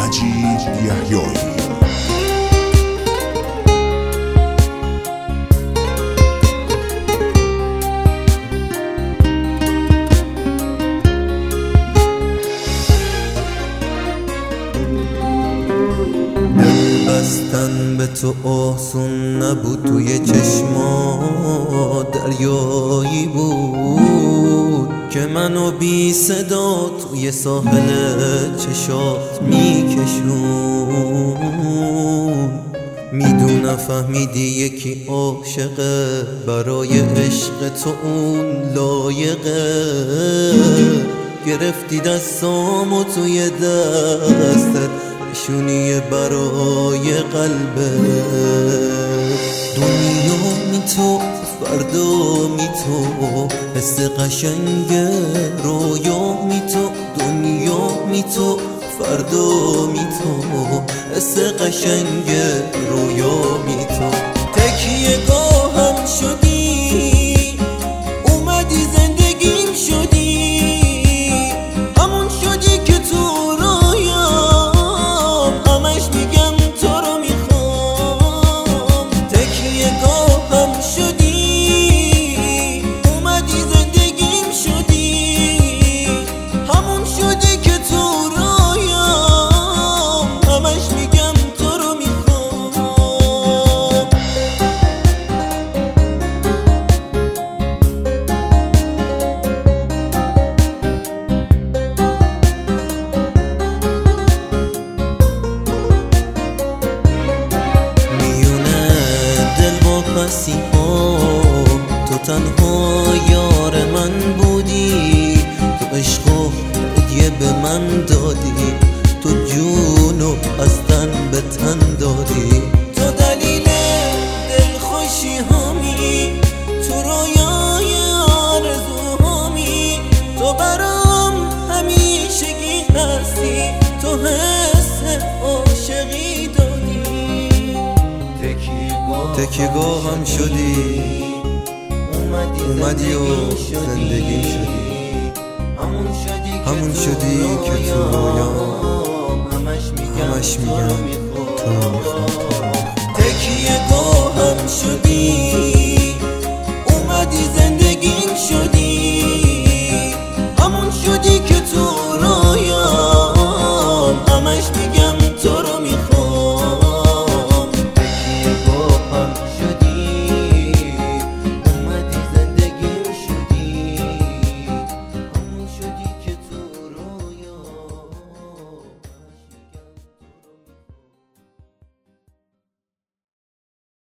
مجید یحیایی. بستن به تو آسون نبود، توی چشما دریایی بود که منو بی صدا توی ساحل چشات میکشون. میدونم فهمیدی یکی عاشقه، برای عشق تو اون لایقه. گرفتی دستامو توی دستت، نشونی برای قلبه. دنیا می تو فردا می تو، حس قشنگ رویا می تو. دنیا می تو فردا می تو، حس قشنگ رویا می تو. تکیه گاهم شدی، اومدی زندگیم شدی، همون شدی که تو تو تنها یار من بودی، تو عشق و هدیه به من دادی، تو جونو از تن به تن دادی. تو دلیل دلخوشی هامی، تو رویای آرزوهامی، تو برام همیشگی هستی، تو حس عاشقی دادی. تکیه‌گاهم شدی، اومدی و زندگی شدی، همون شدی که تو رویام همش میگم تو رو میخوام. تکیه‌گاهم شدی،